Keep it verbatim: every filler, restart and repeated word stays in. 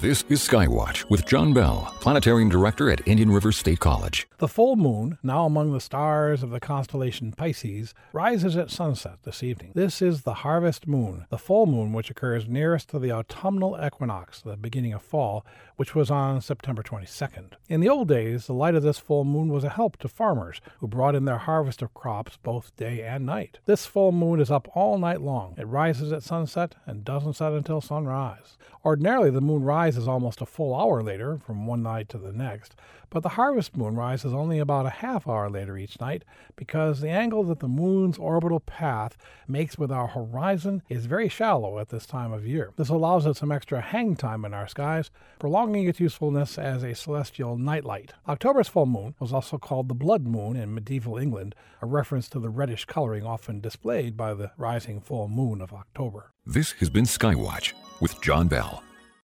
This is Skywatch with John Bell, Planetarium Director at Indian River State College. The full moon, now among the stars of the constellation Pisces, rises at sunset this evening. This is the harvest moon, the full moon which occurs nearest to the autumnal equinox, the beginning of fall, which was on September twenty-second. In the old days, the light of this full moon was a help to farmers who brought in their harvest of crops both day and night. This full moon is up all night long. It rises at sunset and doesn't set until sunrise. Ordinarily, the moon rises almost a full hour later from one night to the next, but the harvest moon rises only about a half hour later each night because the angle that the moon's orbital path makes with our horizon is very shallow at this time of year. This allows it some extra hang time in our skies, prolonging its usefulness as a celestial nightlight. October's full moon was also called the blood moon in medieval England, a reference to the reddish coloring often displayed by the rising full moon of October. This has been Skywatch with John Bell.